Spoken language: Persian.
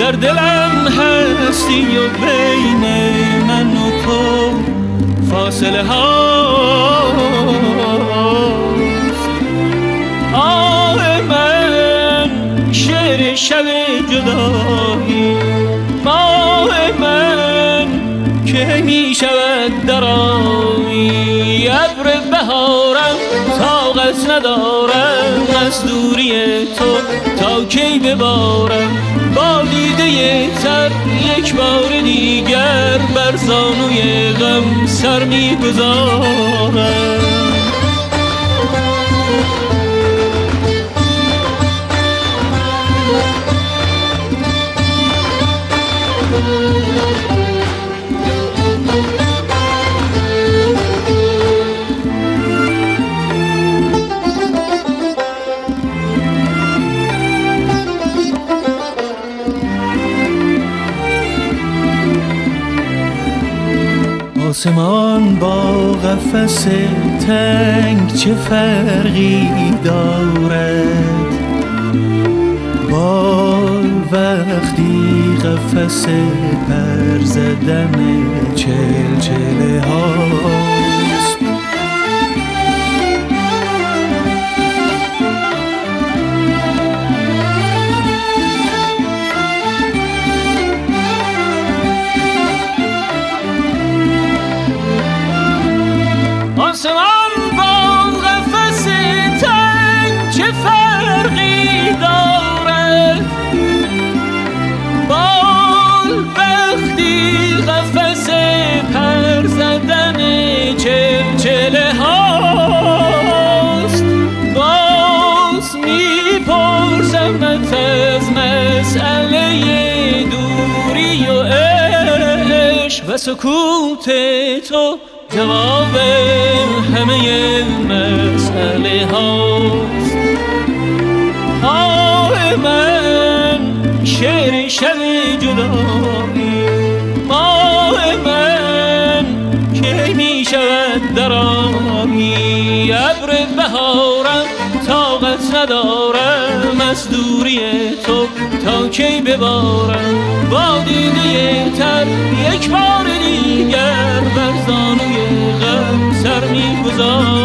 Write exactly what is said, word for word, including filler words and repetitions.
در دلم هستی و بین من و تو فاصله هاست. آه من شعر شب جدایی، ماه من که می شود درایی. ابر بهارم طاقت ندارم از دوری تو تا کی ببارم با دیده تر یک بار دیگر بر زانوی غم سر می گذارم. آسمان با قفس تنگ چه فرقی دارد؟ بال وقتی قفس پر زدن چلچله هاست. آسمان با قفس تنگ چه فرقی دارد؟ بال وقتی قفس پر زدن چلچله هاست. باز میپرسمت از مسئله دوری و عشق و سکوت تو جواب همه مسئله هاست. آه من شعر شب جدایی، ماه من که می شود درایی. ابر بهارم طاقت ندارم از دوری تو تا کی ببارم با دیده تر یک بار دیگر بر زانوی غم سر می گذارم.